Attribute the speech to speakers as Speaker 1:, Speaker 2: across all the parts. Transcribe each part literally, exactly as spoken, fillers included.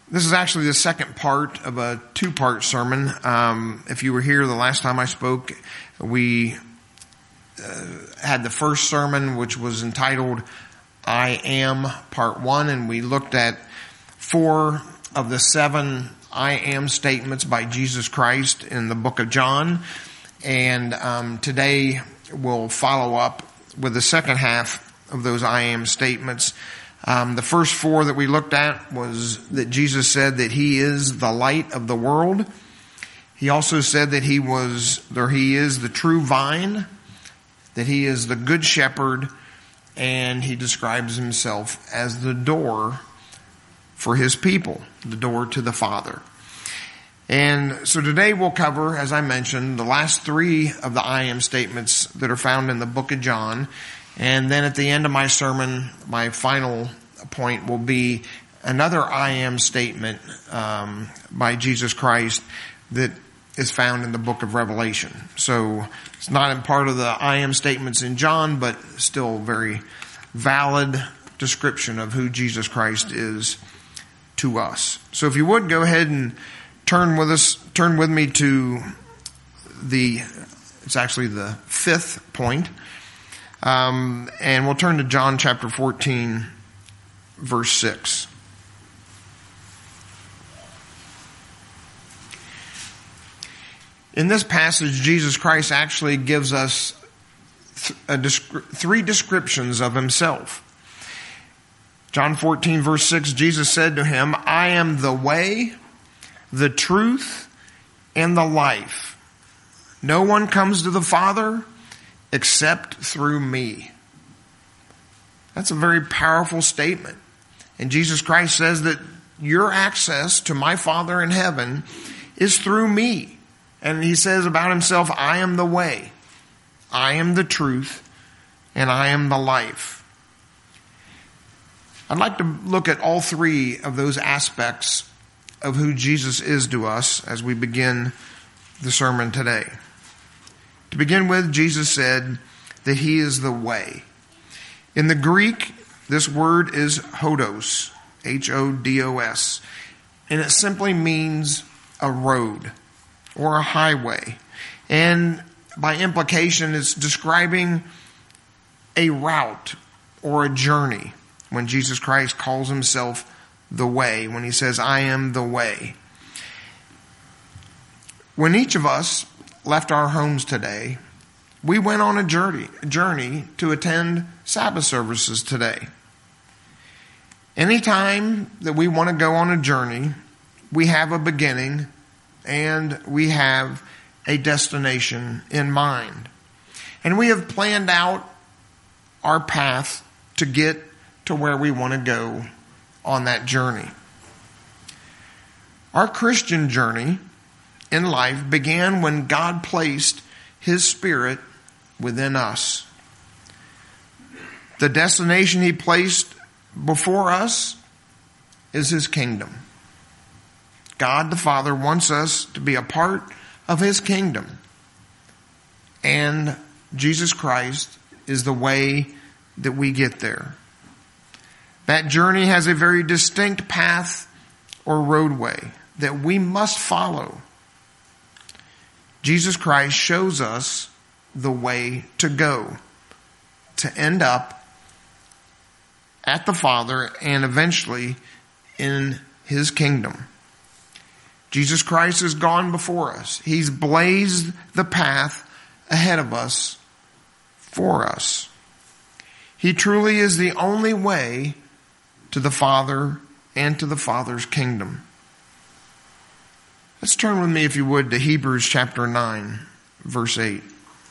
Speaker 1: This is actually the second part of a two-part sermon. Um, if you were here the last time I spoke, we uh, had the first sermon, which was entitled I Am Part One, and we looked at four of the seven I Am statements by Jesus Christ in the book of John. And um, today we'll follow up with the second half of those I Am statements. Um, the first four that we looked at was that Jesus said that he is the light of the world. He also said that he was, or he is the true vine, that he is the good shepherd, and he describes himself as the door for his people, the door to the Father. And so today we'll cover, as I mentioned, the last three of the I Am statements that are found in the book of John. And then at the end of my sermon, my final point will be another I Am statement um, by Jesus Christ that is found in the book of Revelation. So it's not in part of the I Am statements in John, but still very valid description of who Jesus Christ is to us. So if you would, go ahead and turn with us, turn with me to the, it's actually the fifth point. Um, and we'll turn to John chapter fourteen, verse six. In this passage, Jesus Christ actually gives us th- a descri- three descriptions of himself. John fourteen, verse six, Jesus said to him, I am the way, the truth, and the life. No one comes to the Father except through me. That's a very powerful statement. And Jesus Christ says that your access to my Father in heaven is through me. And he says about himself, I am the way, I am the truth, and I am the life. I'd like to look at all three of those aspects of who Jesus is to us as we begin the sermon today. To begin with, Jesus said that he is the way. In the Greek, this word is hodos, H O D O S, and it simply means a road or a highway. And by implication, it's describing a route or a journey when Jesus Christ calls himself the way, when he says, I am the way. When each of us left our homes today, we went on a journey, journey to attend Sabbath services today. Anytime that we want to go on a journey, we have a beginning and we have a destination in mind. And we have planned out our path to get to where we want to go on that journey. Our Christian journey in life began when God placed his Spirit within us. The destination he placed before us is his kingdom. God the Father wants us to be a part of his kingdom. And Jesus Christ is the way that we get there. That journey has a very distinct path or roadway that we must follow. Jesus Christ shows us the way to go to end up at the Father and eventually in his kingdom. Jesus Christ has gone before us. He's blazed the path ahead of us for us. He truly is the only way to the Father and to the Father's kingdom. Let's turn with me, if you would, to Hebrews chapter nine, verse eight.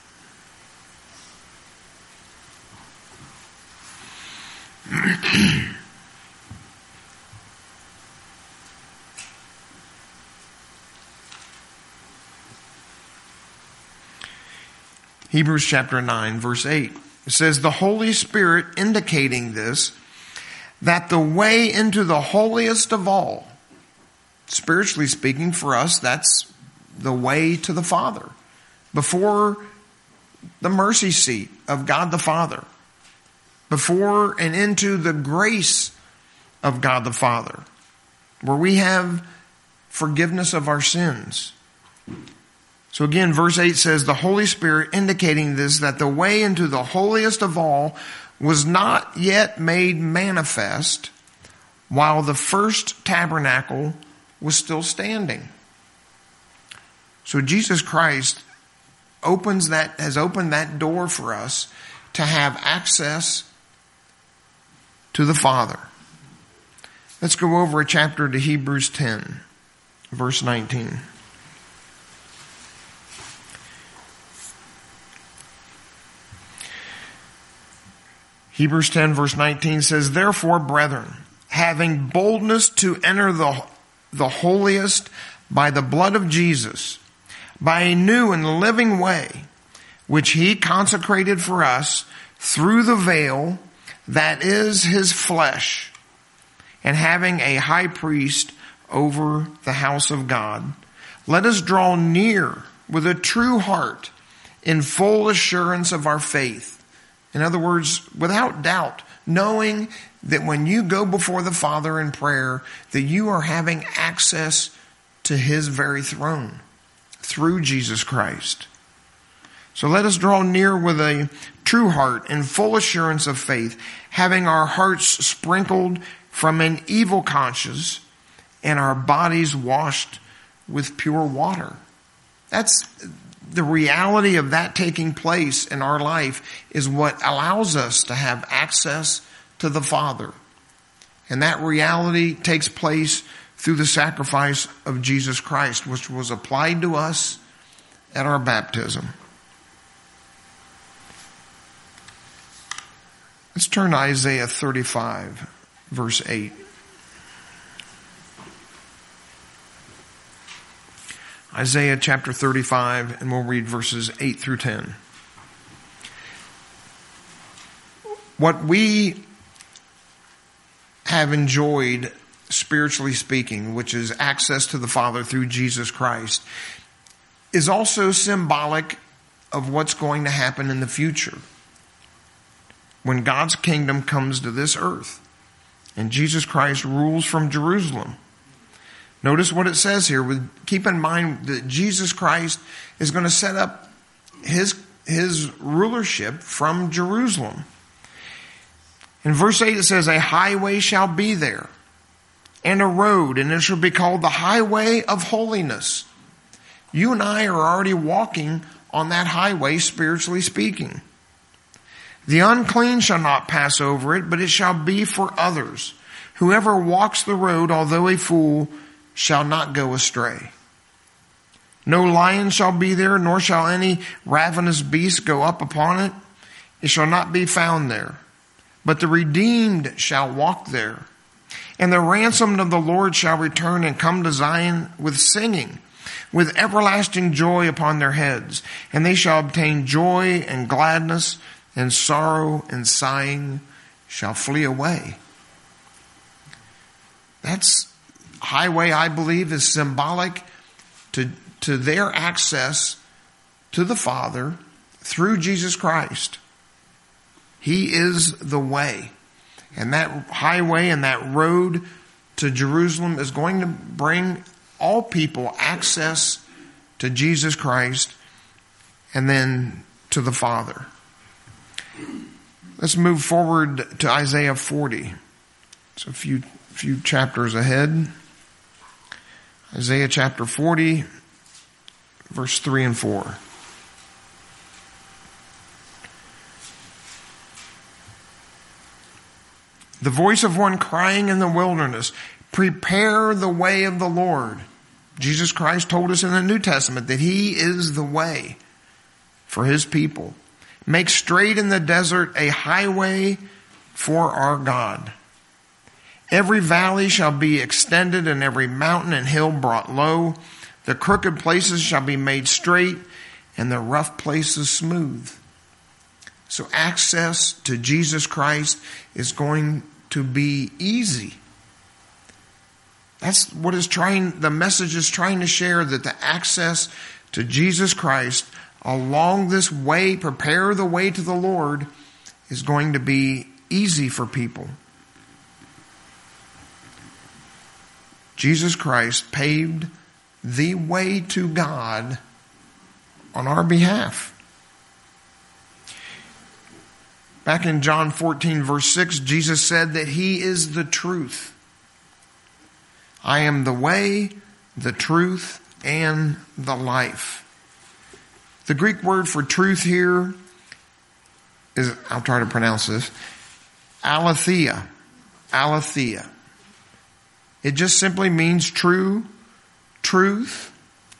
Speaker 1: Hebrews chapter nine, verse eight. It says, the Holy Spirit indicating this, that the way into the holiest of all, spiritually speaking for us, that's the way to the Father. Before the mercy seat of God the Father. Before and into the grace of God the Father. where we have forgiveness of our sins. So again, verse eight says, the Holy Spirit indicating this, that the way into the holiest of all was not yet made manifest while the first tabernacle was still standing. So Jesus Christ opens that, has opened that door for us to have access to the Father. Let's go over a chapter to Hebrews ten, verse nineteen. Hebrews ten, verse nineteen says, therefore, brethren, having boldness to enter the, the holiest by the blood of Jesus, by a new and living way, which he consecrated for us through the veil that is his flesh, and having a high priest over the house of God, let us draw near with a true heart in full assurance of our faith. In other words, without doubt, knowing that when you go before the Father in prayer, that you are having access to his very throne through Jesus Christ. So let us draw near with a true heart in full assurance of faith, having our hearts sprinkled from an evil conscience and our bodies washed with pure water. That's the reality of that taking place in our life is what allows us to have access to the Father. And that reality takes place through the sacrifice of Jesus Christ, which was applied to us at our baptism. Let's turn to Isaiah thirty-five, verse eight. Isaiah chapter thirty-five, and we'll read verses eight through ten. What we have enjoyed, spiritually speaking, which is access to the Father through Jesus Christ, is also symbolic of what's going to happen in the future when God's kingdom comes to this earth and Jesus Christ rules from Jerusalem. Notice what it says here. With, keep in mind that Jesus Christ is going to set up his, his rulership from Jerusalem. In verse eight it says, a highway shall be there, and a road, and it shall be called the highway of holiness. You and I are already walking on that highway, spiritually speaking. The unclean shall not pass over it, but it shall be for others. Whoever walks the road, although a fool, shall not go astray. No lion shall be there, nor shall any ravenous beast go up upon it. It shall not be found there. But the redeemed shall walk there. And the ransomed of the Lord shall return and come to Zion with singing, with everlasting joy upon their heads. And they shall obtain joy and gladness, and sorrow and sighing shall flee away. That's highway, I believe, is symbolic to, to their access to the Father through Jesus Christ. He is the way. And that highway and that road to Jerusalem is going to bring all people access to Jesus Christ and then to the Father. Let's move forward to Isaiah forty. It's a few, few chapters ahead. Isaiah chapter forty, verse three and four. The voice of one crying in the wilderness, prepare the way of the Lord. Jesus Christ told us in the New Testament that he is the way for his people. Make straight in the desert a highway for our God. Every valley shall be extended, and every mountain and hill brought low. The crooked places shall be made straight, and the rough places smooth. So access to Jesus Christ is going to be easy. That's what is trying, the message is trying to share, that the access to Jesus Christ along this way, prepare the way to the Lord, is going to be easy for people. Jesus Christ paved the way to God on our behalf. Back in John fourteen, verse six, Jesus said that He is the truth. I am the way, the truth, and the life. The Greek word for truth here is, I'll try to pronounce this, aletheia. Aletheia. It just simply means true, truth,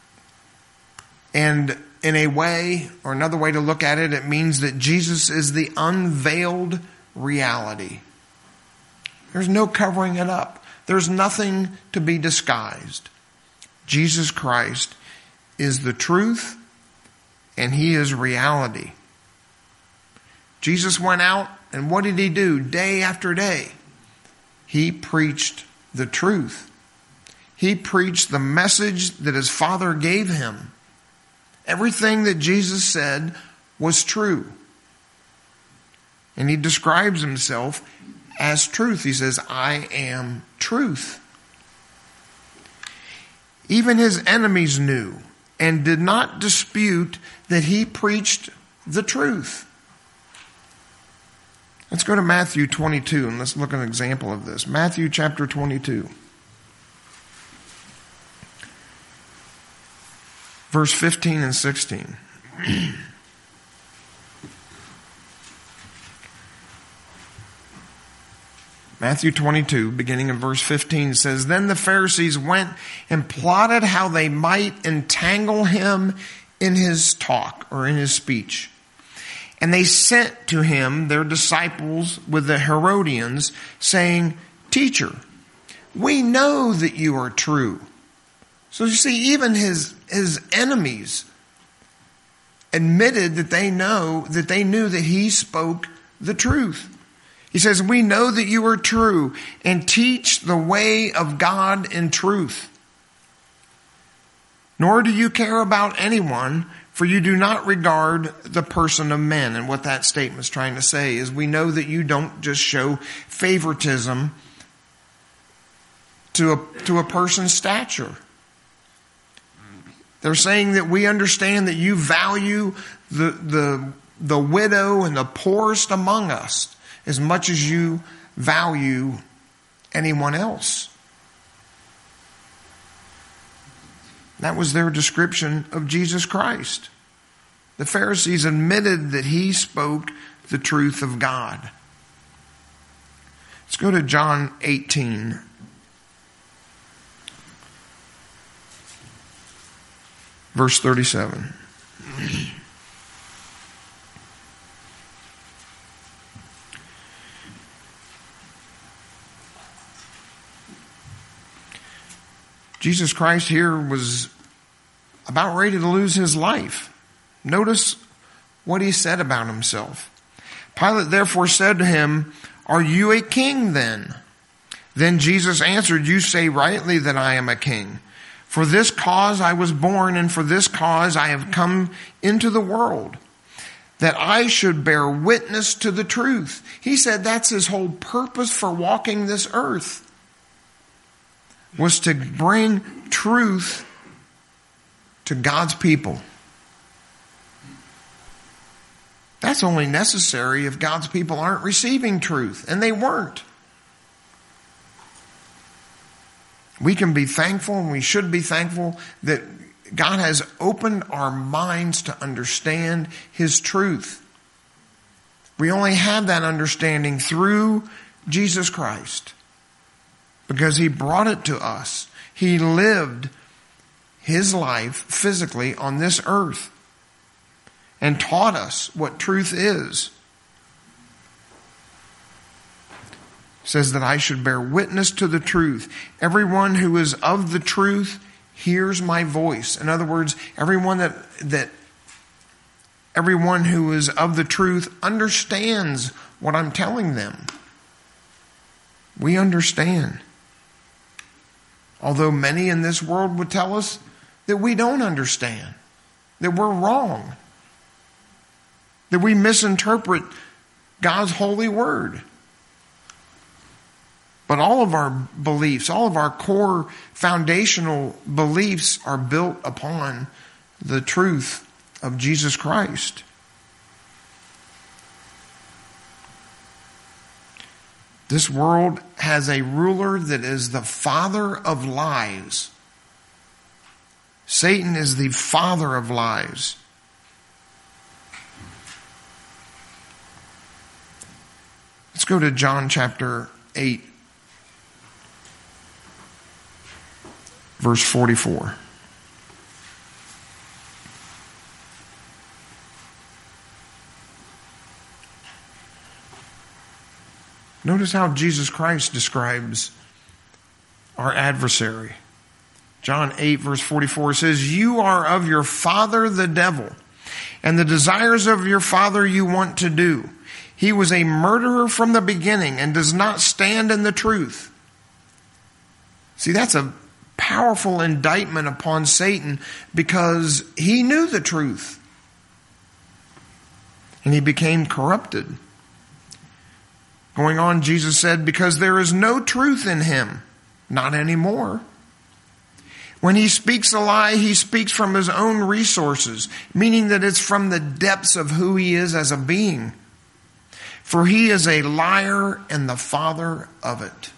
Speaker 1: and in a way, or another way to look at it, it means that Jesus is the unveiled reality. There's no covering it up. There's nothing to be disguised. Jesus Christ is the truth, and He is reality. Jesus went out, and what did He do day after day? He preached the truth. He preached the message that His Father gave Him. Everything that Jesus said was true. And He describes Himself as truth. He says, I am truth. Even His enemies knew and did not dispute that He preached the truth. Let's go to Matthew twenty-two and let's look at an example of this. Matthew chapter twenty-two. Verse fifteen and sixteen. Matthew twenty-two, beginning in verse fifteen, says, Then the Pharisees went and plotted how they might entangle Him in His talk, or in His speech. And they sent to Him their disciples with the Herodians, saying, Teacher, we know that you are true. So you see, even his, his enemies admitted that they know, that they knew that He spoke the truth. He says, we know that you are true and teach the way of God in truth. Nor do you care about anyone, for you do not regard the person of men. And what that statement's trying to say is we know that you don't just show favoritism to a, to a person's stature. They're saying that we understand that you value the, the, the widow and the poorest among us as much as you value anyone else. That was their description of Jesus Christ. The Pharisees admitted that He spoke the truth of God. Let's go to John eighteen. Verse thirty-seven. Jesus Christ here was about ready to lose His life. Notice what He said about Himself. Pilate therefore said to Him, Are you a king then? Then Jesus answered, You say rightly that I am a king. For this cause I was born, and for this cause I have come into the world, that I should bear witness to the truth. He said that's His whole purpose for walking this earth, was to bring truth to God's people. That's only necessary if God's people aren't receiving truth, and they weren't. We can be thankful, and we should be thankful that God has opened our minds to understand His truth. We only have that understanding through Jesus Christ, because He brought it to us. He lived His life physically on this earth and taught us what truth is. It says that I should bear witness to the truth. Everyone who is of the truth hears my voice. In other words, everyone that, that everyone who is of the truth understands what I'm telling them. We understand. Although many in this world would tell us that we don't understand, that we're wrong, that we misinterpret God's holy word. But all of our beliefs, all of our core foundational beliefs are built upon the truth of Jesus Christ. This world has a ruler that is the father of lies. Satan is the father of lies. Let's go to John chapter eight, verse forty-four. Notice how Jesus Christ describes our adversary. John eight, verse forty-four says, "You are of your father the devil, and the desires of your father you want to do. He was a murderer from the beginning and does not stand in the truth." See, that's a powerful indictment upon Satan, because he knew the truth and he became corrupted. Going on, Jesus said, "Because there is no truth in him." Not anymore. When he speaks a lie, he speaks from his own resources, meaning that it's from the depths of who he is as a being. For he is a liar and the father of it.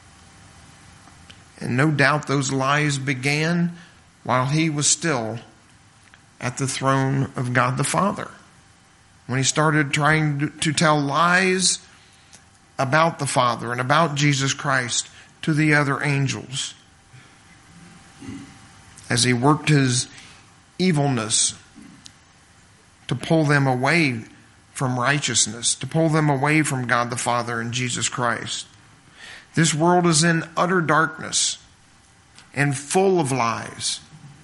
Speaker 1: And no doubt those lies began while he was still at the throne of God the Father. When he started trying to tell lies about the Father and about Jesus Christ to the other angels, as he worked his evilness to pull them away from righteousness, to pull them away from God the Father and Jesus Christ. This world is in utter darkness and full of lies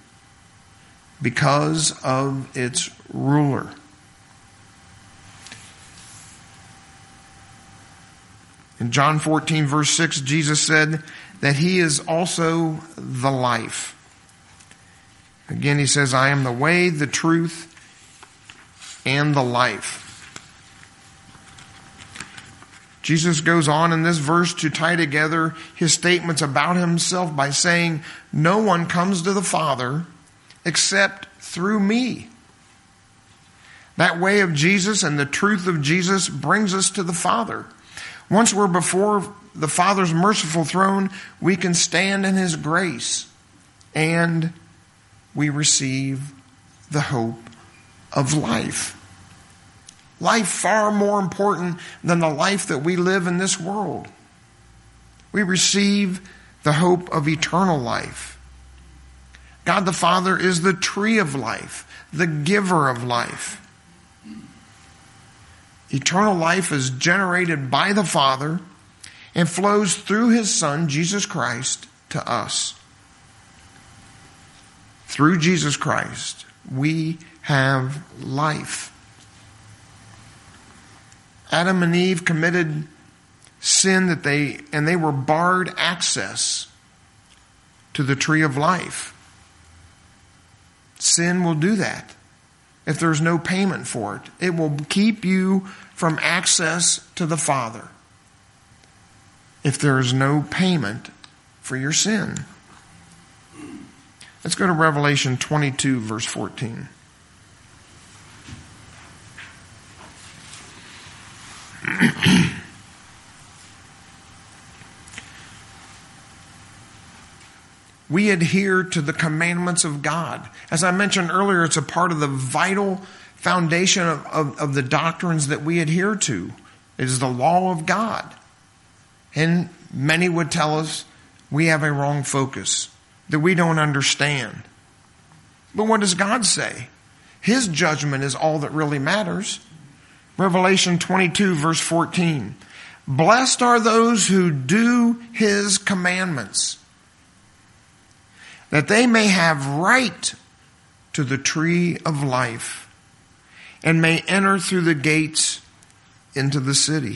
Speaker 1: because of its ruler. In John fourteen, verse six, Jesus said that he is also the life. Again, he says, "I am the way, the truth, and the life." Jesus goes on in this verse to tie together his statements about himself by saying, "No one comes to the Father except through me." That way of Jesus and the truth of Jesus brings us to the Father. Once we're before the Father's merciful throne, we can stand in his grace and we receive the hope of life. Life far more important than the life that we live in this world. We receive the hope of eternal life. God the Father is the tree of life, the giver of life. Eternal life is generated by the Father and flows through his Son, Jesus Christ, to us. Through Jesus Christ, we have life. Adam and Eve committed sin that they, and they were barred access to the tree of life. Sin will do that. If there's no payment for it, it will keep you from access to the Father if there is no payment for your sin. Let's go to Revelation twenty-two, verse fourteen. We adhere to the commandments of God. As I mentioned earlier, it's a part of the vital foundation of, of, of the doctrines that we adhere to. It is the law of God. And many would tell us we have a wrong focus, that we don't understand. But what does God say? His judgment is all that really matters. Revelation twenty-two, verse fourteen. Blessed are those who do his commandments, that they may have right to the tree of life and may enter through the gates into the city.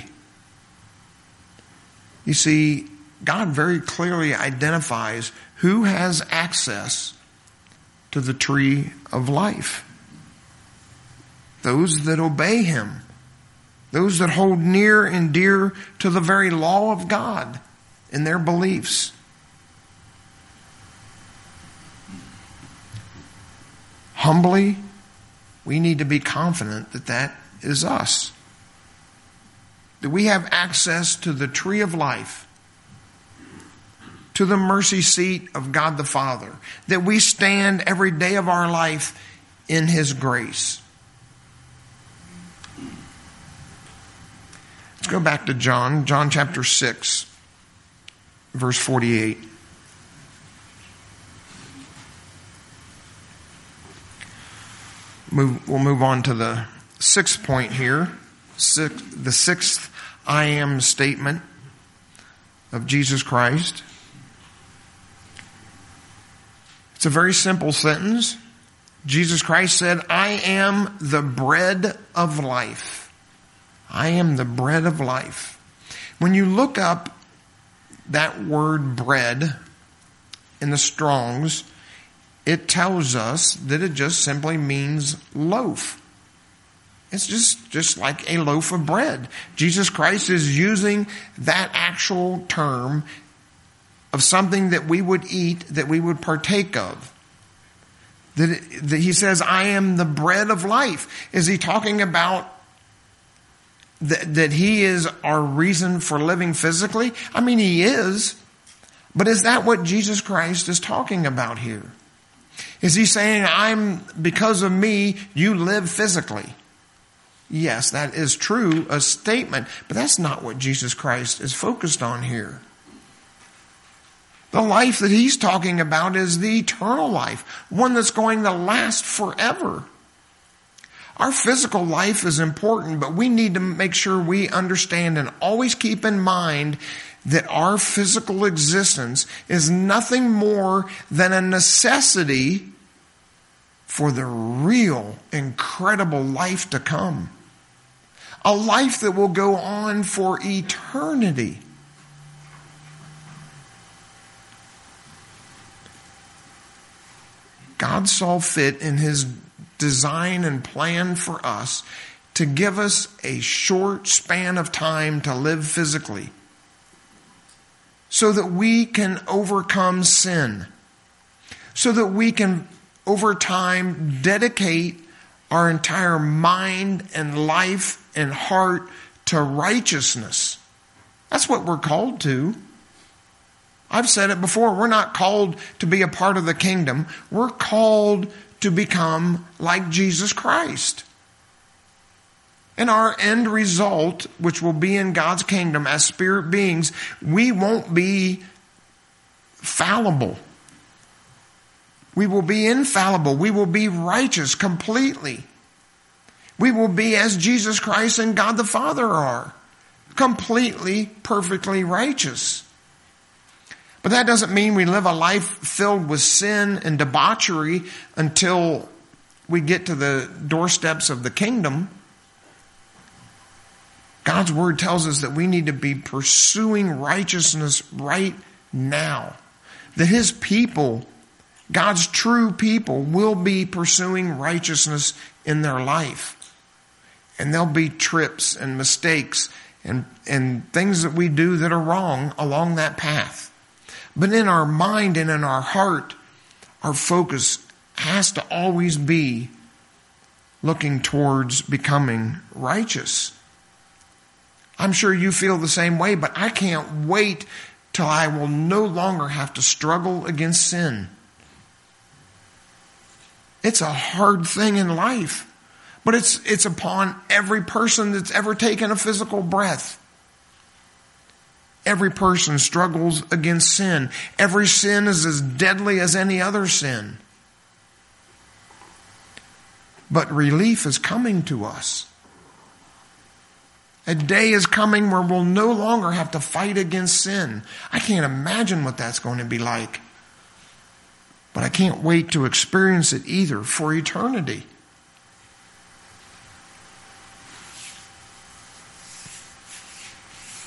Speaker 1: You see, God very clearly identifies who has access to the tree of life. Those that obey him. Those that hold near and dear to the very law of God. in their beliefs. Humbly, we need to be confident that that is us. That we have access to the tree of life, to the mercy seat of God the Father, that we stand every day of our life in His grace. Let's go back to John, John chapter six, verse forty-eight. Move, we'll move on to the sixth point here, six, the sixth I am statement of Jesus Christ. It's a very simple sentence. Jesus Christ said, I am the bread of life. I am the bread of life. When you look up that word bread in the Strong's, it tells us that it just simply means loaf. It's just, just like a loaf of bread. Jesus Christ is using that actual term of something that we would eat, that we would partake of. That, it, that he says, I am the bread of life. Is he talking about that, that he is our reason for living physically? I mean, he is. But is that what Jesus Christ is talking about here? Is he saying, I'm, because of me, you live physically? Yes, that is true, a statement, but that's not what Jesus Christ is focused on here. The life that he's talking about is the eternal life, one that's going to last forever. Our physical life is important, but we need to make sure we understand and always keep in mind that our physical existence is nothing more than a necessity for the real, incredible life to come. A life that will go on for eternity. God saw fit in His design and plan for us to give us a short span of time to live physically, so that we can overcome sin, so that we can, over time, dedicate our entire mind and life and heart to righteousness. That's what we're called to. I've said it before, we're not called to be a part of the kingdom. We're called to become like Jesus Christ. And our end result, which will be in God's kingdom as spirit beings, we won't be fallible. We will be infallible. We will be righteous completely. We will be as Jesus Christ and God the Father are. Completely, perfectly righteous. But that doesn't mean we live a life filled with sin and debauchery until we get to the doorsteps of the kingdom. God's word tells us that we need to be pursuing righteousness right now. That His people, God's true people, will be pursuing righteousness in their life. And there'll be trips and mistakes and, and things that we do that are wrong along that path. But in our mind and in our heart, our focus has to always be looking towards becoming righteous. I'm sure you feel the same way, but I can't wait till I will no longer have to struggle against sin. It's a hard thing in life, but it's, it's upon every person that's ever taken a physical breath. Every person struggles against sin. Every sin is as deadly as any other sin. But relief is coming to us. A day is coming where we'll no longer have to fight against sin. I can't imagine what that's going to be like. But I can't wait to experience it either for eternity.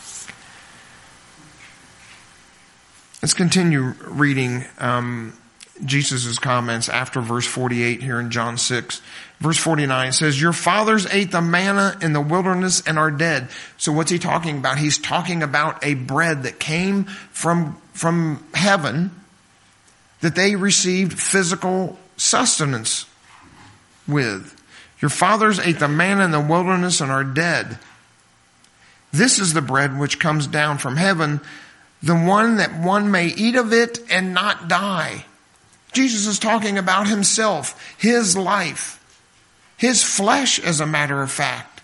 Speaker 1: Let's continue reading um, Jesus' comments after verse forty-eight here in John six. Verse forty-nine says, your fathers ate the manna in the wilderness and are dead. So what's he talking about? He's talking about a bread that came from, from heaven that they received physical sustenance with. Your fathers ate the manna in the wilderness and are dead. This is the bread which comes down from heaven, the one that one may eat of it and not die. Jesus is talking about himself, his life, his flesh, as a matter of fact.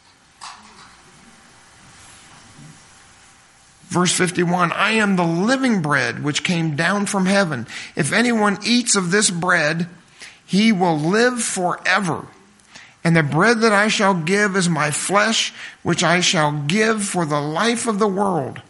Speaker 1: Verse fifty-one, I am the living bread which came down from heaven. If anyone eats of this bread, he will live forever. And the bread that I shall give is my flesh, which I shall give for the life of the world.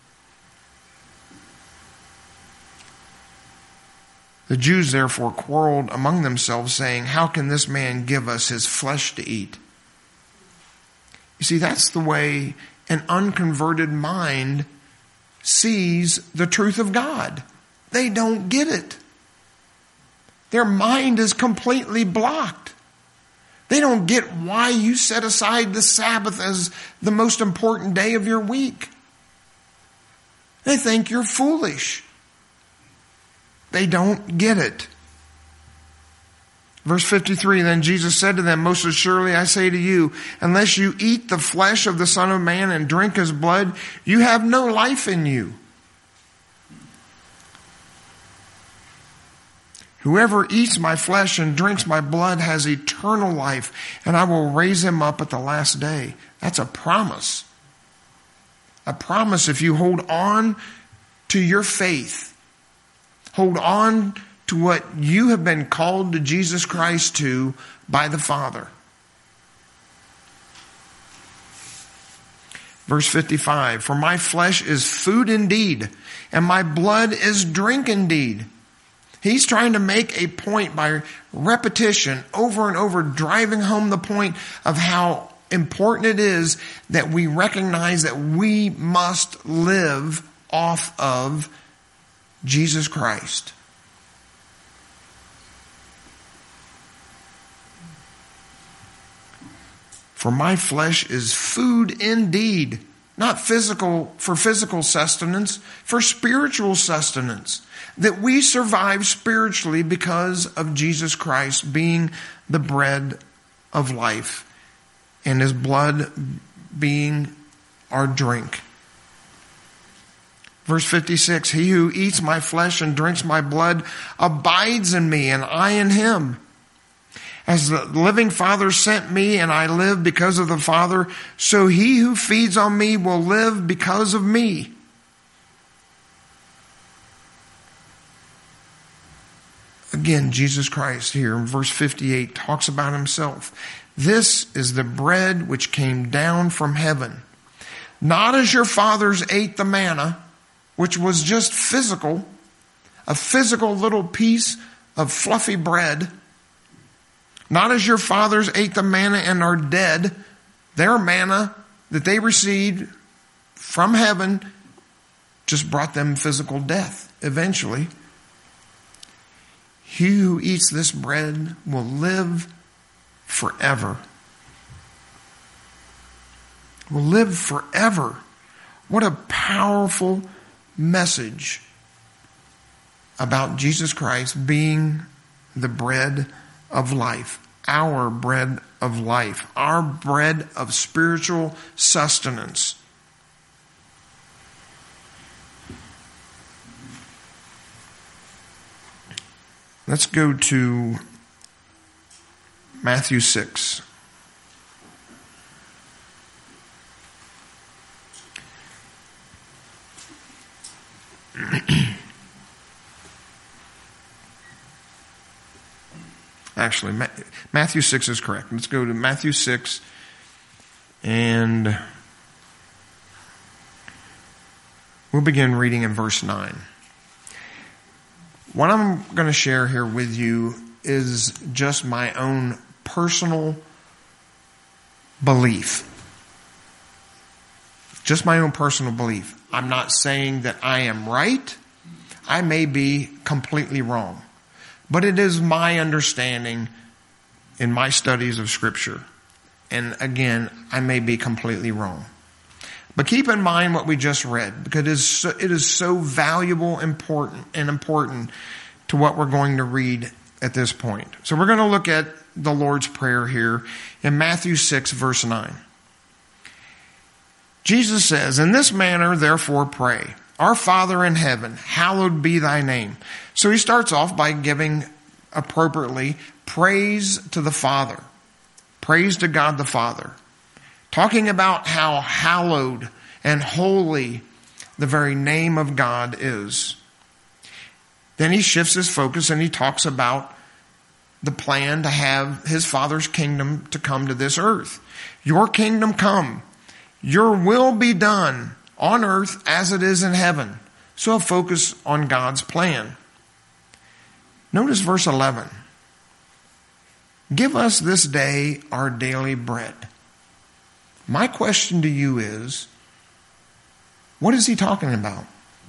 Speaker 1: The Jews therefore quarreled among themselves, saying, how can this man give us his flesh to eat? You see, that's the way an unconverted mind sees the truth of God. They don't get it. Their mind is completely blocked. They don't get why you set aside the Sabbath as the most important day of your week. They think you're foolish. They don't get it. Verse fifty-three, then Jesus said to them, most assuredly I say to you, unless you eat the flesh of the Son of Man and drink his blood, you have no life in you. Whoever eats my flesh and drinks my blood has eternal life, and I will raise him up at the last day. That's a promise. A promise if you hold on to your faith. Hold on to what you have been called to Jesus Christ to by the Father. Verse fifty-five, for my flesh is food indeed, and my blood is drink indeed. He's trying to make a point by repetition over and over, driving home the point of how important it is that we recognize that we must live off of Jesus Christ. For my flesh is food indeed, not physical, for physical sustenance, for spiritual sustenance. That we survive spiritually because of Jesus Christ being the bread of life and his blood being our drink. Verse fifty-six, he who eats my flesh and drinks my blood abides in me and I in him. As the living Father sent me and I live because of the Father, so he who feeds on me will live because of me. Again, Jesus Christ here in verse fifty-eight talks about himself. This is the bread which came down from heaven. Not as your fathers ate the manna, which was just physical, a physical little piece of fluffy bread. Not as your fathers ate the manna and are dead. Their manna that they received from heaven just brought them physical death eventually. He who eats this bread will live forever. Will live forever. What a powerful message about Jesus Christ being the bread of life. Our bread of life. Our bread of spiritual sustenance. Let's go to Matthew six. Actually, Matthew six is correct. Let's go to Matthew six and we'll begin reading in verse nine. What I'm going to share here with you is just my own personal belief. Just my own personal belief. I'm not saying that I am right. I may be completely wrong. But it is my understanding in my studies of Scripture. And again, I may be completely wrong. But keep in mind what we just read, because it is so, it is so valuable, important, and important to what we're going to read at this point. So we're going to look at the Lord's Prayer here in Matthew six, verse nine. Jesus says, "In this manner, therefore, pray. Our Father in heaven, hallowed be thy name." So he starts off by giving appropriately praise to the Father. Praise to God the Father. Talking about how hallowed and holy the very name of God is. Then he shifts his focus and he talks about the plan to have his Father's kingdom to come to this earth. Your kingdom come. Your will be done on earth as it is in heaven. So a focus on God's plan. Notice verse eleven. Give us this day our daily bread. My question to you is, what is he talking about?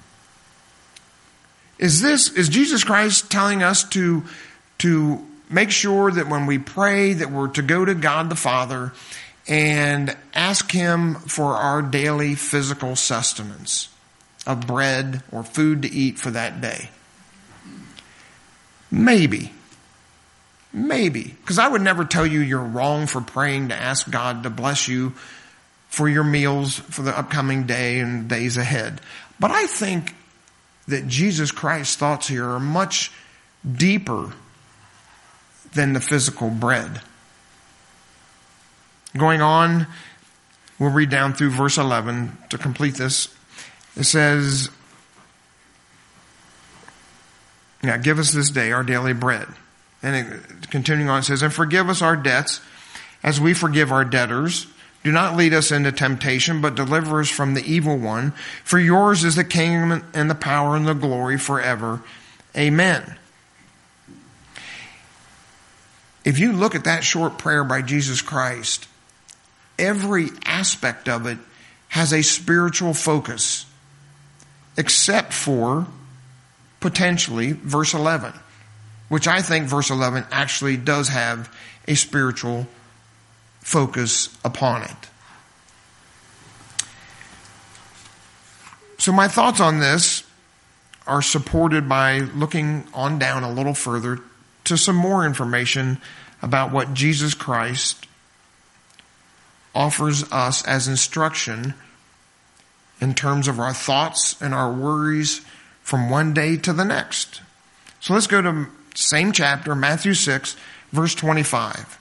Speaker 1: Is this, is Jesus Christ telling us to, to make sure that when we pray that we're to go to God the Father and ask him for our daily physical sustenance of bread or food to eat for that day? Maybe. Maybe. Because I would never tell you you're wrong for praying to ask God to bless you for your meals for the upcoming day and days ahead. But I think that Jesus Christ's thoughts here are much deeper than the physical bread. Going on, we'll read down through verse eleven to complete this. It says, "Now give us this day our daily bread." And it, continuing on, it says, "And forgive us our debts as we forgive our debtors. Do not lead us into temptation, but deliver us from the evil one. For yours is the kingdom and the power and the glory forever. Amen." If you look at that short prayer by Jesus Christ, every aspect of it has a spiritual focus, except for potentially verse eleven, which I think verse eleven actually does have a spiritual focus upon it. So my thoughts on this are supported by looking on down a little further to some more information about what Jesus Christ offers us as instruction in terms of our thoughts and our worries from one day to the next. So let's go to same chapter, Matthew six, verse twenty-five.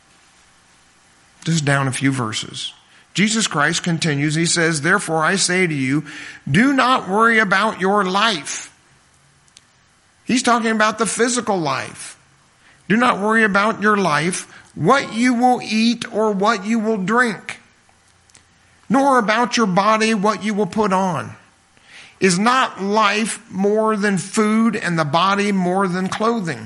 Speaker 1: Just down a few verses. Jesus Christ continues, he says, "Therefore I say to you, do not worry about your life." He's talking about the physical life. Do not worry about your life, what you will eat or what you will drink, nor about your body, what you will put on. Is not life more than food and the body more than clothing?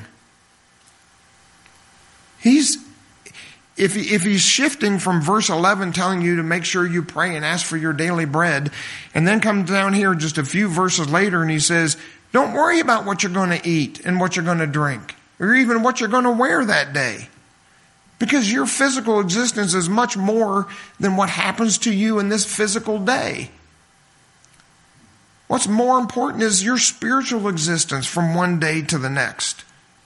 Speaker 1: He's, if, he, if he's shifting from verse eleven telling you to make sure you pray and ask for your daily bread, and then comes down here just a few verses later and he says, don't worry about what you're going to eat and what you're going to drink, or even what you're going to wear that day. Because your physical existence is much more than what happens to you in this physical day. What's more important is your spiritual existence from one day to the next.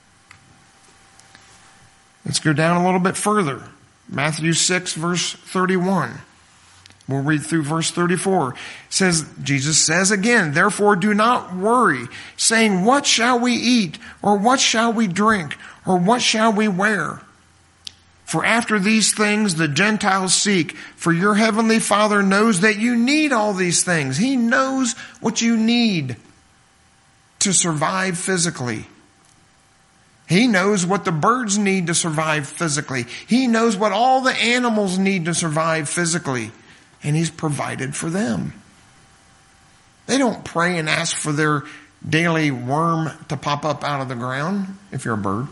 Speaker 1: Let's go down a little bit further. Matthew six, verse thirty-one. We'll read through verse thirty-four. It says, Jesus says again, "Therefore do not worry, saying, what shall we eat? Or what shall we drink? Or what shall we wear? For after these things the Gentiles seek, for your heavenly Father knows that you need all these things." He knows what you need to survive physically. He knows what the birds need to survive physically. He knows what all the animals need to survive physically. And he's provided for them. They don't pray and ask for their daily worm to pop up out of the ground, if you're a bird.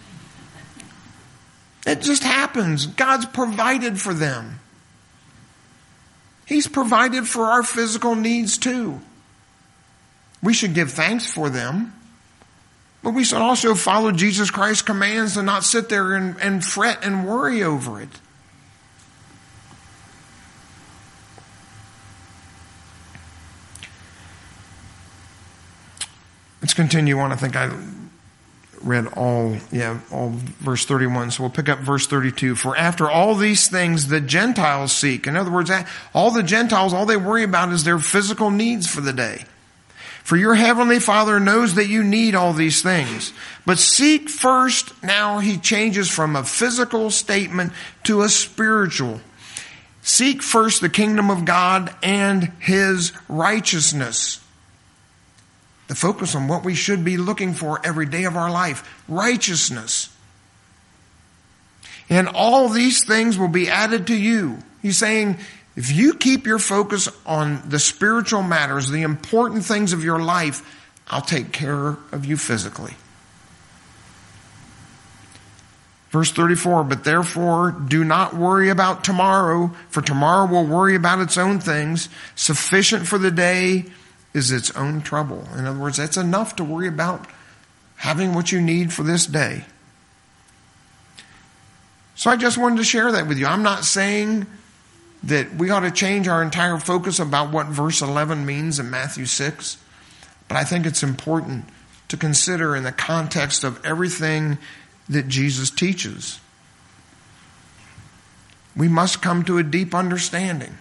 Speaker 1: It just happens. God's provided for them. He's provided for our physical needs too. We should give thanks for them, But we should also follow Jesus Christ's commands and not sit there and, and fret and worry over it. Let's continue on. I think I read all, yeah, all verse thirty-one. So we'll pick up verse thirty-two. For after all these things the Gentiles seek. In other words, all the Gentiles, all they worry about is their physical needs for the day. For your heavenly Father knows that you need all these things. But seek first, now he changes from a physical statement to a spiritual. Seek first the kingdom of God and his righteousness. The focus on what we should be looking for every day of our life. Righteousness. And all these things will be added to you. He's saying, if you keep your focus on the spiritual matters, the important things of your life, I'll take care of you physically. Verse thirty-four, but therefore do not worry about tomorrow, for tomorrow will worry about its own things. Sufficient for the day is its own trouble. In other words, that's enough to worry about having what you need for this day. So I just wanted to share that with you. I'm not saying that we ought to change our entire focus about what verse eleven means in Matthew six, but I think it's important to consider in the context of everything that Jesus teaches. We must come to a deep understanding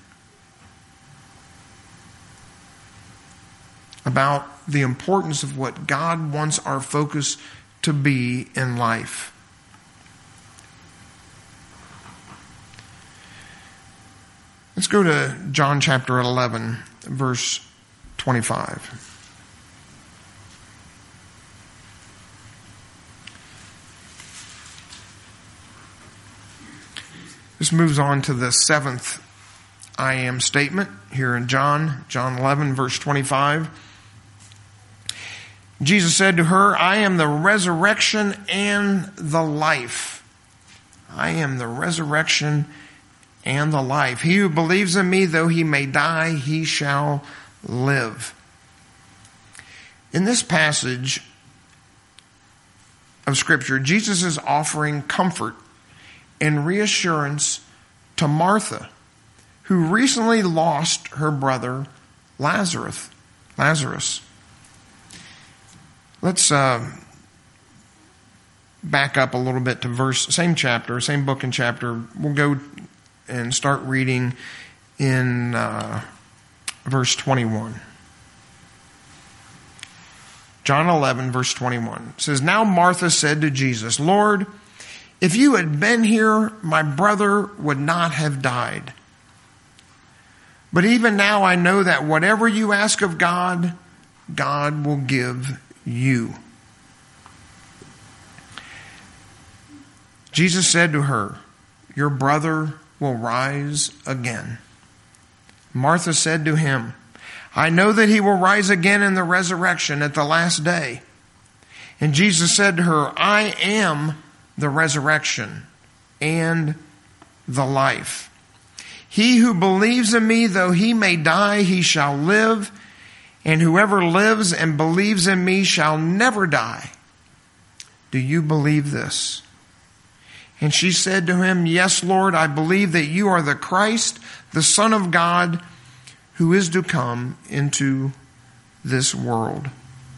Speaker 1: about the importance of what God wants our focus to be in life. Let's go to John chapter eleven, verse twenty-five. This moves on to the seventh I am statement here in John, John eleven, verse twenty-five. Jesus said to her, I am the resurrection and the life. I am the resurrection and the life. He who believes in me, though he may die, he shall live. In this passage of Scripture, Jesus is offering comfort and reassurance to Martha, who recently lost her brother Lazarus. Lazarus. Let's uh, back up a little bit to verse, same chapter, same book and chapter. We'll go and start reading in uh, verse twenty-one. John eleven, verse twenty-one. It says, Now Martha said to Jesus, Lord, if you had been here, my brother would not have died. But even now I know that whatever you ask of God, God will give you. Jesus said to her, Your brother will rise again. Martha said to him, I know that he will rise again in the resurrection at the last day. And Jesus said to her, I am the resurrection and the life. He who believes in me, though he may die, he shall live. And whoever lives and believes in me shall never die. Do you believe this? And she said to him, Yes, Lord, I believe that you are the Christ, the Son of God, who is to come into this world.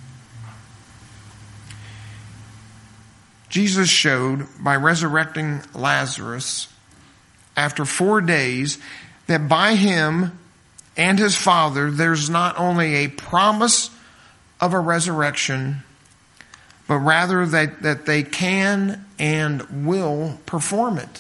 Speaker 1: Jesus showed by resurrecting Lazarus after four days that by him and his Father there's not only a promise of a resurrection, but rather that, that they can and will perform it.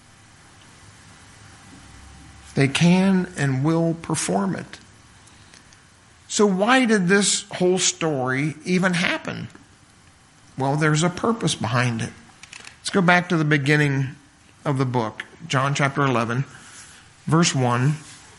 Speaker 1: They can and will perform it. So why did this whole story even happen? Well, there's a purpose behind it. Let's go back to the beginning of the book, John chapter eleven, verse one.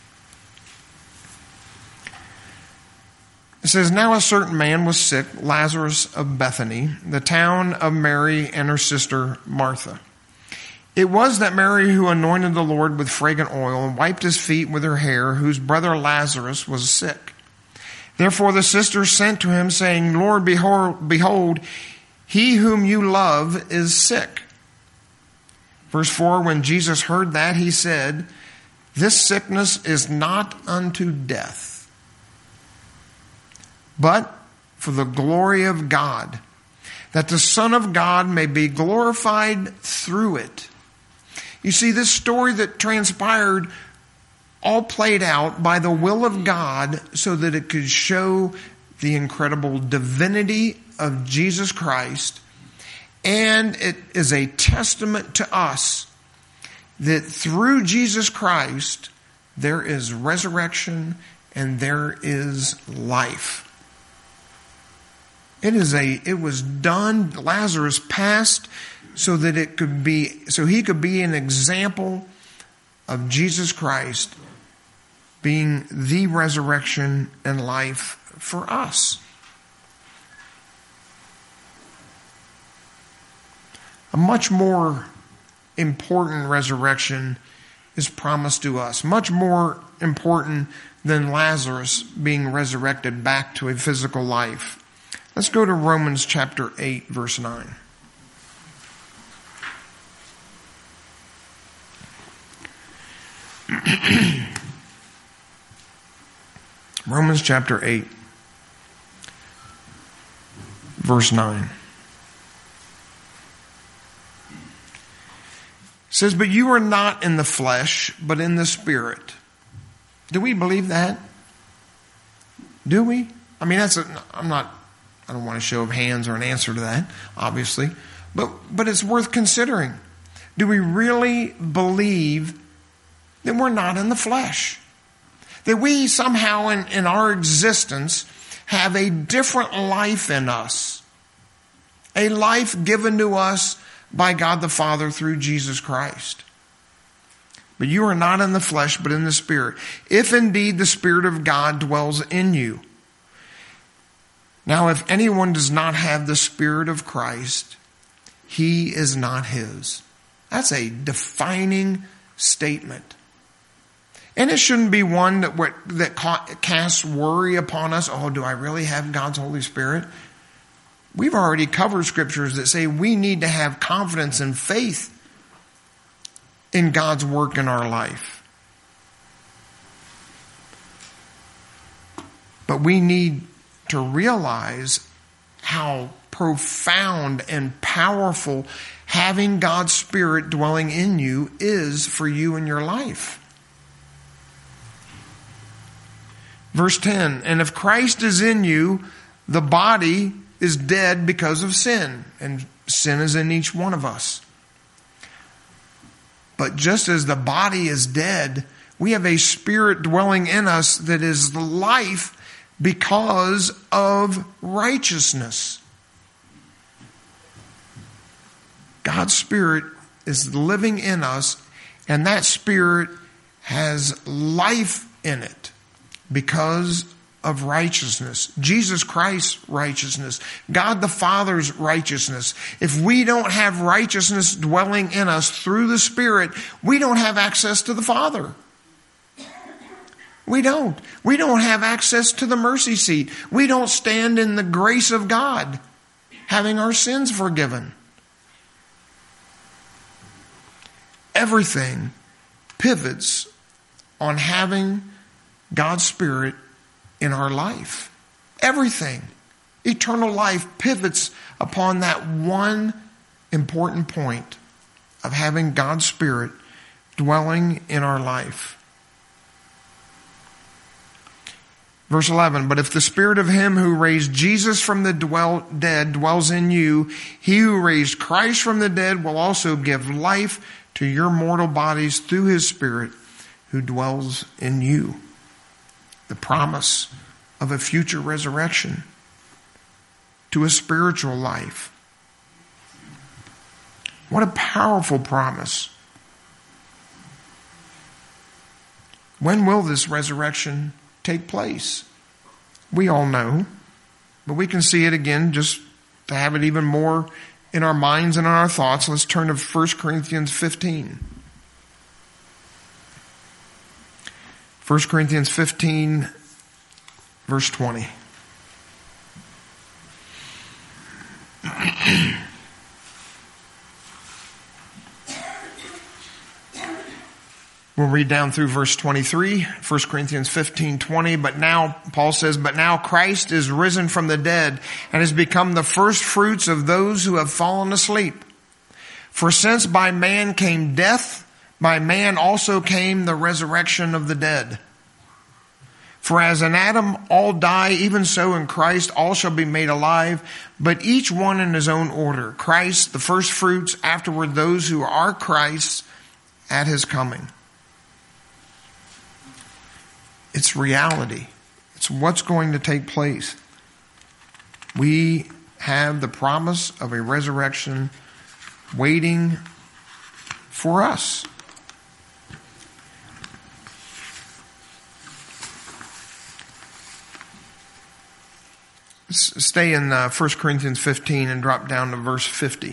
Speaker 1: It says, Now a certain man was sick, Lazarus of Bethany, the town of Mary and her sister Martha. It was that Mary who anointed the Lord with fragrant oil and wiped his feet with her hair, whose brother Lazarus was sick. Therefore the sisters sent to him, saying, Lord, behold, he whom you love is sick. Verse four, when Jesus heard that, he said, this sickness is not unto death, but for the glory of God, that the Son of God may be glorified through it. You see, this story that transpired all played out by the will of God so that it could show the incredible divinity of Jesus Christ. And it is a testament to us that through Jesus Christ, there is resurrection and there is life. It is a, it was done, Lazarus passed so that it could be, so he could be an example of Jesus Christ being the resurrection and life for us. A much more important resurrection is promised to us. Much more important than Lazarus being resurrected back to a physical life. Let's go to Romans chapter eight, verse nine. Romans chapter eight, verse nine. It says, but you are not in the flesh, but in the Spirit. Do we believe that? Do we? I mean, that's a, I'm not, I don't want a show of hands or an answer to that, obviously. But, but it's worth considering. Do we really believe that we're not in the flesh? That we somehow in, in our existence have a different life in us. A life given to us by God the Father through Jesus Christ. But you are not in the flesh, but in the Spirit. If indeed the Spirit of God dwells in you. Now, if anyone does not have the Spirit of Christ, he is not his. That's a defining statement. And it shouldn't be one that, that casts worry upon us. Oh, do I really have God's Holy Spirit? We've already covered scriptures that say we need to have confidence and faith in God's work in our life. But we need to realize how profound and powerful having God's Spirit dwelling in you is for you in your life. Verse ten, and if Christ is in you, the body is dead because of sin, and sin is in each one of us. But just as the body is dead, we have a spirit dwelling in us that is life because of righteousness. God's Spirit is living in us, and that Spirit has life in it because of righteousness. Jesus Christ's righteousness. God the Father's righteousness. If we don't have righteousness dwelling in us through the Spirit, we don't have access to the Father. We don't. We don't have access to the mercy seat. We don't stand in the grace of God, having our sins forgiven. Everything pivots on having God's Spirit in our life. Everything. Eternal life pivots upon that one important point of having God's Spirit dwelling in our life. Verse eleven, but if the Spirit of him who raised Jesus from the dwell, dead dwells in you, he who raised Christ from the dead will also give life to your mortal bodies through his Spirit who dwells in you. The promise of a future resurrection to a spiritual life. What a powerful promise. When will this resurrection take place? We all know, but we can see it again just to have it even more in our minds and in our thoughts. Let's turn to First Corinthians fifteen. First Corinthians fifteen, verse twenty. We'll read down through verse twenty-three, First Corinthians fifteen twenty. But now, Paul says, but now Christ is risen from the dead and has become the first fruits of those who have fallen asleep. For since by man came death, by man also came the resurrection of the dead. For as in Adam all die, even so in Christ all shall be made alive, but each one in his own order. Christ, the first fruits, afterward those who are Christ's at his coming. It's reality. It's what's going to take place. We have the promise of a resurrection waiting for us. Let's stay in uh, First Corinthians fifteen and drop down to verse fifty.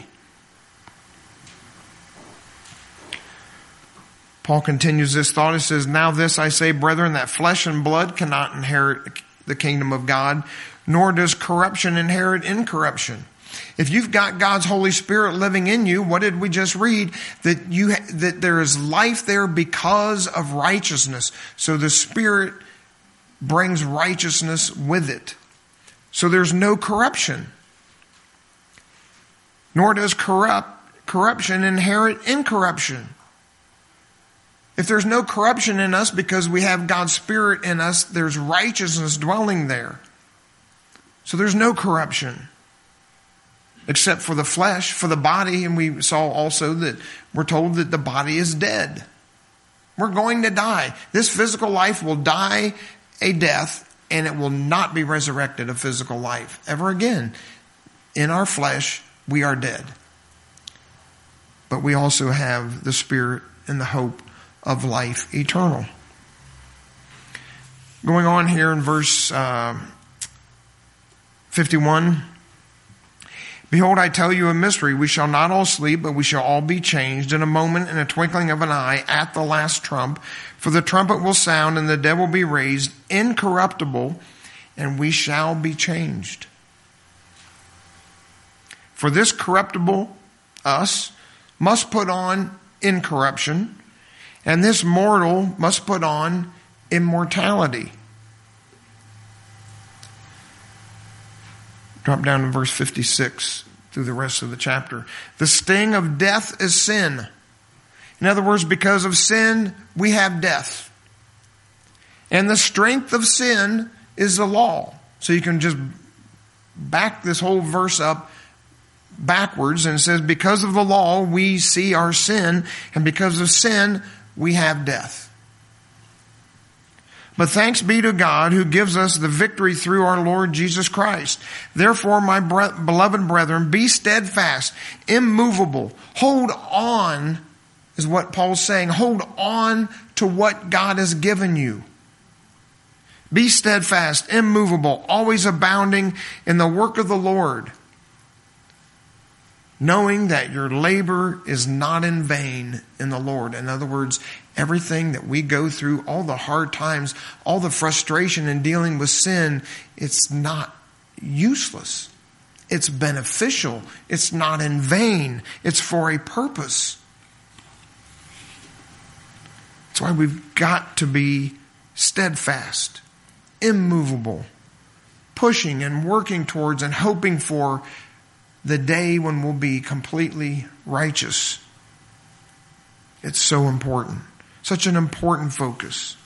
Speaker 1: Paul continues this thought. He says, now this I say, brethren, that flesh and blood cannot inherit the kingdom of God, nor does corruption inherit incorruption. If you've got God's Holy Spirit living in you, what did we just read? That you that there is life there because of righteousness. So the Spirit brings righteousness with it. So there's no corruption. Nor does corrupt corruption inherit incorruption. If there's no corruption in us because we have God's Spirit in us, there's righteousness dwelling there. So there's no corruption. Except for the flesh, for the body. And we saw also that we're told that the body is dead. We're going to die. This physical life will die a death, and it will not be resurrected a physical life ever again. In our flesh, we are dead. But we also have the Spirit and the hope of life eternal. Going on here in verse uh, fifty-one. Behold, I tell you a mystery. We shall not all sleep, but we shall all be changed in a moment, in a twinkling of an eye, at the last trump. For the trumpet will sound, and the dead will be raised incorruptible, and we shall be changed. For this corruptible, us, must put on incorruption, and this mortal must put on immortality. Drop down to verse fifty-six through the rest of the chapter. The sting of death is sin. In other words, because of sin, we have death. And the strength of sin is the law. So you can just back this whole verse up backwards, and it says, because of the law, we see our sin, and because of sin, we have death. But thanks be to God who gives us the victory through our Lord Jesus Christ. Therefore, my bre- beloved brethren, be steadfast, immovable. Hold on, is what Paul's saying. Hold on to what God has given you. Be steadfast, immovable, always abounding in the work of the Lord, knowing that your labor is not in vain in the Lord. In other words, everything that we go through, all the hard times, all the frustration in dealing with sin, it's not useless. It's beneficial. It's not in vain. It's for a purpose. That's why we've got to be steadfast, immovable, pushing and working towards and hoping for the day when we'll be completely righteous. It's so important. Such an important focus.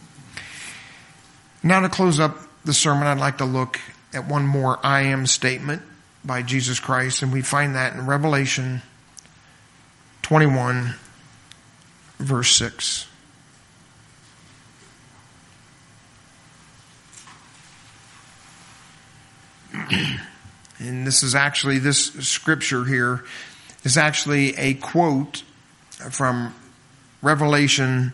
Speaker 1: Now to close up the sermon, I'd like to look at one more I am statement by Jesus Christ, and we find that in Revelation twenty-one, verse six. And this is actually, this scripture here is actually a quote from Revelation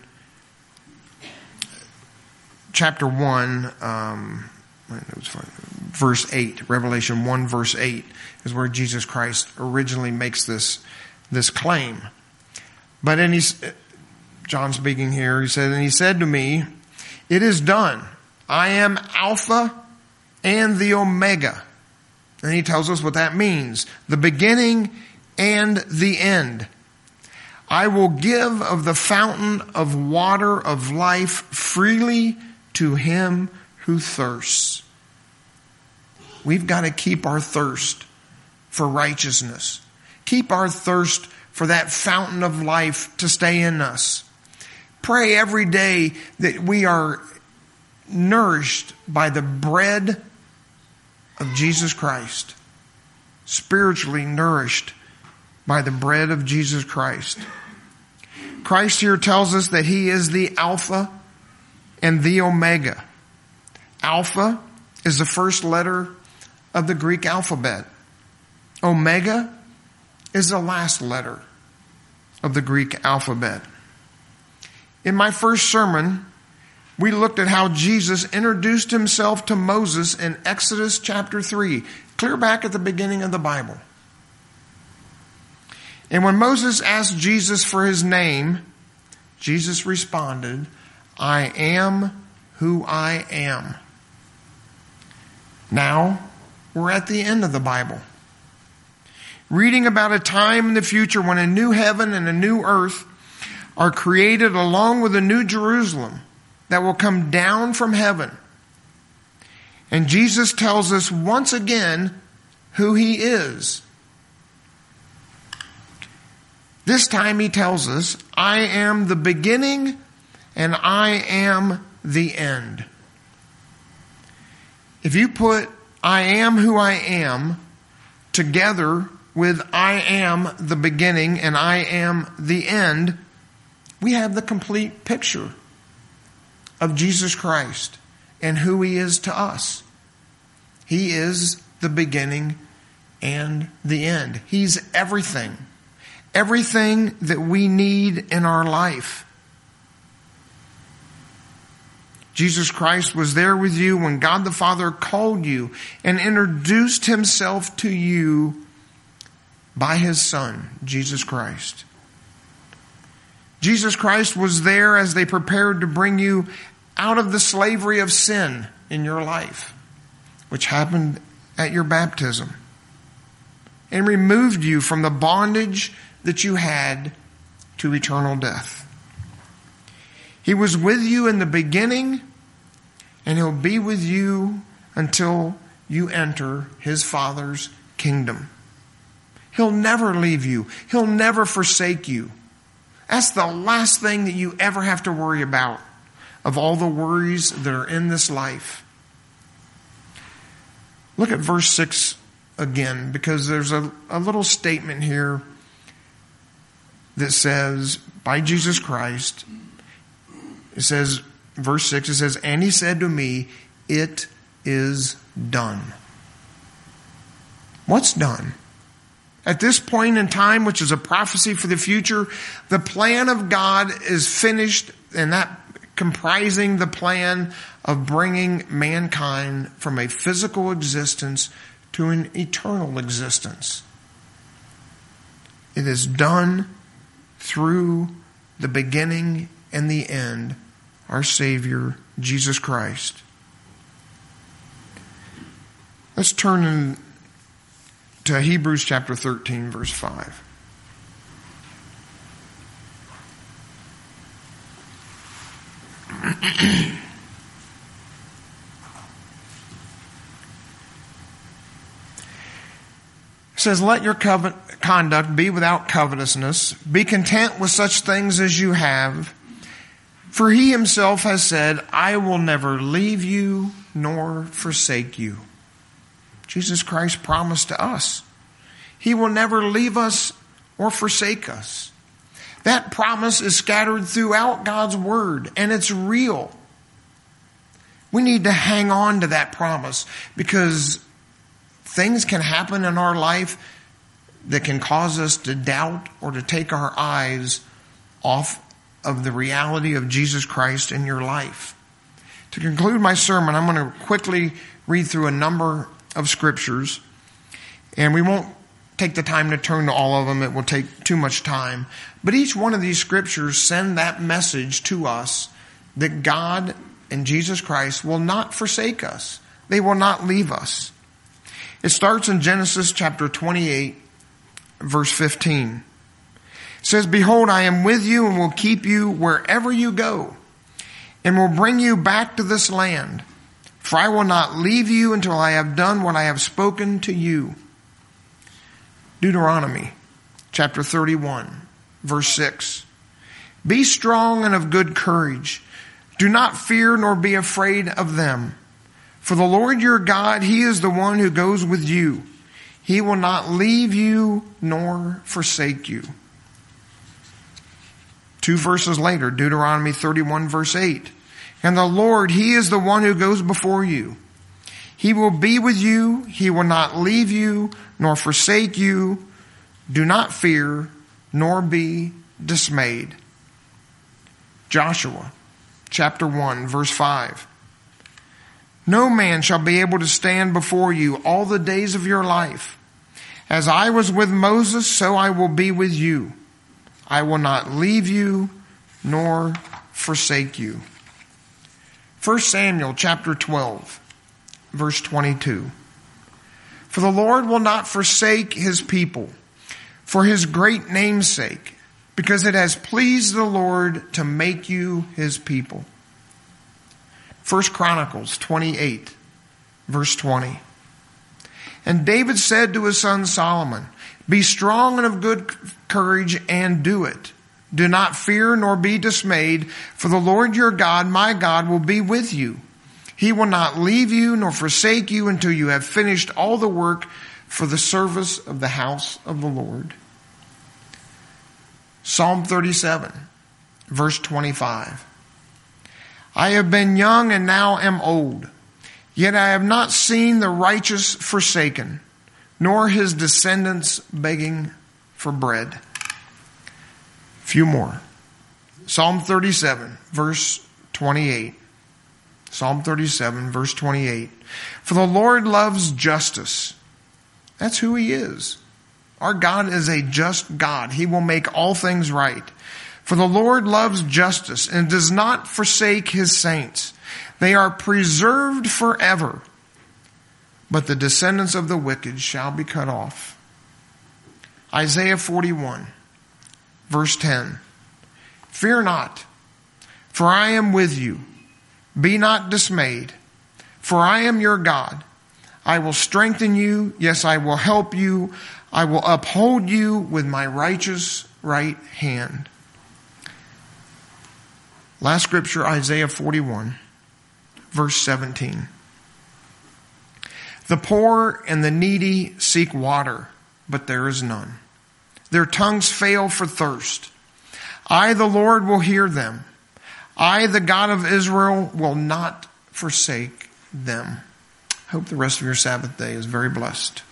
Speaker 1: chapter one, um, verse eight. Revelation one, verse eight is where Jesus Christ originally makes this, this claim. But then he's, John speaking here, he said, and he said to me, it is done. I am Alpha and the Omega. And he tells us what that means. The beginning and the end. I will give of the fountain of water of life freely to him who thirsts. We've got to keep our thirst for righteousness. Keep our thirst for that fountain of life to stay in us. Pray every day that we are nourished by the bread of Jesus Christ. Spiritually nourished by the bread of Jesus Christ. Christ here tells us that he is the Alpha and the Omega. Alpha is the first letter of the Greek alphabet. Omega is the last letter of the Greek alphabet. In my first sermon, we looked at how Jesus introduced himself to Moses in Exodus chapter three, clear back at the beginning of the Bible. And when Moses asked Jesus for his name, Jesus responded, I am who I am. Now, we're at the end of the Bible. Reading about a time in the future when a new heaven and a new earth are created along with a new Jerusalem that will come down from heaven. And Jesus tells us once again who he is. This time he tells us, I am the beginning and I am the end. If you put I am who I am together with I am the beginning and I am the end, we have the complete picture of Jesus Christ and who he is to us. He is the beginning and the end. He's everything. Everything that we need in our life. Jesus Christ was there with you when God the Father called you and introduced himself to you by his Son, Jesus Christ. Jesus Christ was there as they prepared to bring you out of the slavery of sin in your life, which happened at your baptism, and removed you from the bondage that you had to eternal death. He was with you in the beginning, and he'll be with you until you enter his Father's kingdom. He'll never leave you. He'll never forsake you. That's the last thing that you ever have to worry about of all the worries that are in this life. Look at verse six again, because there's a, a little statement here that says, by Jesus Christ, it says, verse six, it says, and he said to me, it is done. What's done? At this point in time, which is a prophecy for the future, the plan of God is finished, and that comprising the plan of bringing mankind from a physical existence to an eternal existence. It is done through the beginning and the end, our Savior, Jesus Christ. Let's turn in to Hebrews chapter thirteen, verse five. It says, let your covet- conduct be without covetousness. Be content with such things as you have. For he himself has said, I will never leave you nor forsake you. Jesus Christ promised to us. He will never leave us or forsake us. That promise is scattered throughout God's word, and it's real. We need to hang on to that promise, because things can happen in our life that can cause us to doubt or to take our eyes off of the reality of Jesus Christ in your life. To conclude my sermon, I'm going to quickly read through a number of scriptures, and we won't take the time to turn to all of them. It will take too much time. But each one of these scriptures send that message to us that God and Jesus Christ will not forsake us. They will not leave us. It starts in Genesis chapter twenty-eight, verse fifteen. It says, "Behold, I am with you and will keep you wherever you go, and will bring you back to this land. For I will not leave you until I have done what I have spoken to you." Deuteronomy chapter thirty-one, verse six. "Be strong and of good courage. Do not fear nor be afraid of them. For the Lord your God, He is the one who goes with you. He will not leave you nor forsake you." Two verses later, Deuteronomy thirty-one, verse eight. "And the Lord, He is the one who goes before you. He will be with you. He will not leave you nor forsake you. Do not fear nor be dismayed." Joshua chapter one, verse five. "No man shall be able to stand before you all the days of your life. As I was with Moses, so I will be with you. I will not leave you nor forsake you." First Samuel chapter twelve, verse twenty-two. "For the Lord will not forsake His people for His great name's sake, because it has pleased the Lord to make you His people." First Chronicles twenty-eight, verse twenty. "And David said to his son Solomon, Be strong and of good courage, and do it. Do not fear nor be dismayed, for the Lord your God, my God, will be with you. He will not leave you nor forsake you until you have finished all the work for the service of the house of the Lord." Psalm thirty-seven, verse twenty-five. "I have been young and now am old, yet I have not seen the righteous forsaken, nor his descendants begging for bread." A few more. Psalm thirty-seven, verse twenty-eight. Psalm thirty-seven, verse twenty-eight. "For the Lord loves justice." That's who He is. Our God is a just God. He will make all things right. "For the Lord loves justice and does not forsake His saints. They are preserved forever, but the descendants of the wicked shall be cut off." Isaiah forty-one, verse ten. "Fear not, for I am with you. Be not dismayed, for I am your God. I will strengthen you. Yes, I will help you. I will uphold you with my righteous right hand." Last scripture, Isaiah forty-one, verse seventeen. "The poor and the needy seek water, but there is none. Their tongues fail for thirst. I, the Lord, will hear them. I, the God of Israel, will not forsake them." Hope the rest of your Sabbath day is very blessed.